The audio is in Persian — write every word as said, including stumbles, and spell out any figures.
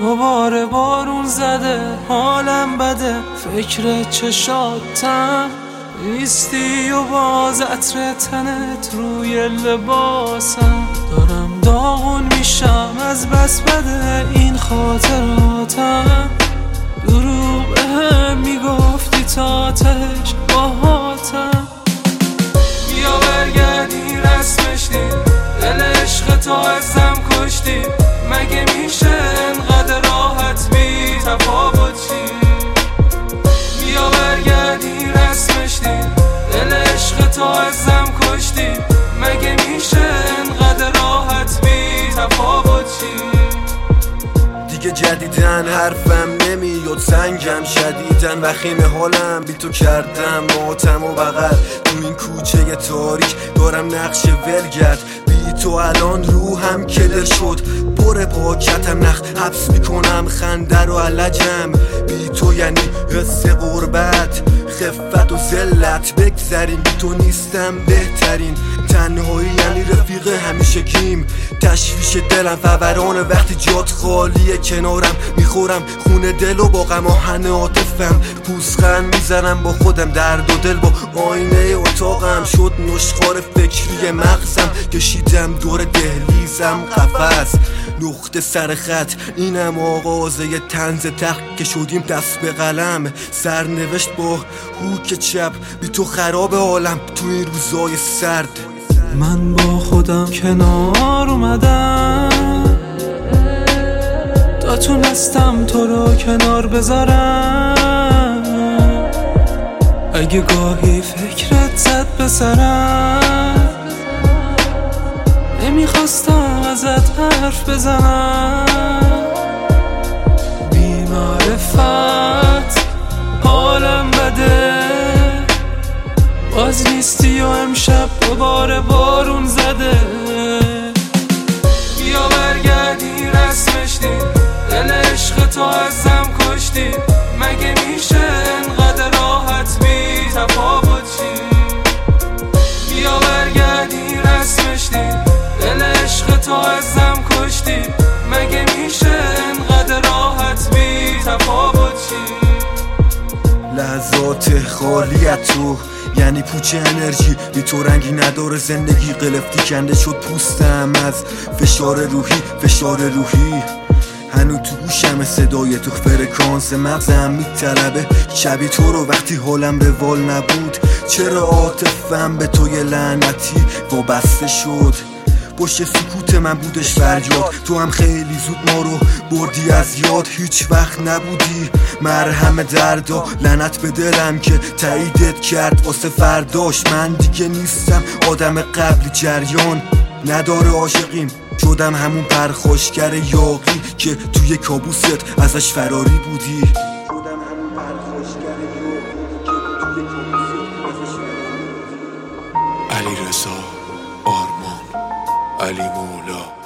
دوباره بارون زده، حالم بده، فکر چشاتم نیستی و باز عطر تنت روی لباسم. دارم داغون میشم از بس بده این خاطراتم. دروغ بهم میگفتی تا تهش باهاتم. بیا برگردی رسمش دی، دل عشق تو ازم کشتی. مگه میشه انقدر راحت بی تفاوت چی؟ بیا برگردی رسمش دی، دل عشق تو ازم کشتی. مگه میشه انقدر راحت بی تفاوت چی؟ دیگه جدیدن حرفم نمیاد، سنگم شدیدن وخیم حالم بی تو کردم ماتم و بغل. تو این کوچه تاریک دارم نقش ولگرد، بی تو الان روحم کدر شد. پر پاکتم نخ حبس میکنم خنده رو علجم. بی تو یعنی حس غربت، خفت و ذلت. بگذریم بی تو نیستم بهترین. تنهایی یعنی رفیق همیشه گیم. تشویش دلم فورانه وقتی جات خالیه کنارم. میخورم خون دل و با غم آهن عاطفم. پوزخند میزنم با خودم، درد و دل با آینه اتاقم. شد نشخوار فکری مغزم، کشیدم دور دهلیزم قفس. نقطه سر خط اینم آغازه ی طنز تخت که شدیم دست به قلم. سرنوشت با هوک چپ، بی تو خراب عالم تو این روزای سرد. من با خودم کنار اومدم تا تونستم تو رو کنار بذارم. اگه گاهی فکرت زد به سرم، نمیخواستم ازت حرف بزنم. بی معرفت حالم بده، باز نیستی و امشب دوباره بارون زده. بیا برگردی رسمش دی، دل عشق تو ازم کشتی. مگه میشه انقدر راحت بی تفاوت چی؟ بیا برگردی رسمش دی، دل عشق تو ازم کشتی. مگه میشه انقدر راحت بی تفاوت چی؟ لحظات خالیت تو یعنی پوچ انرژی. بی تو رنگی نداره زندگی. قلفتی کنده شد پوستم از فشار روحی، فشار روحی. هنو تو گوشم صدای تو، فرکانس مغزم میطلبه شبیه تو رو وقتی حالم روال نبود. چرا عاطفم به توی لعنتی وابسته شد؟ پشت سکوت من بودش فریاد. تو هم خیلی زود ما رو بردی از یاد، هیچ وقت نبودی مرهم دردا. لعنت به دلم که تاییدت کرد واسه فرداش. من دیگه نیستم آدم قبل جریان، نداره عاشقیم. شدم همون پرخاشگر یاقی که توی کابوست ازش فراری بودی. شدم همون پرخاشگر یاقی که توی کابوست ازش فراری بودی. علیرضا آرمان، علی مولا.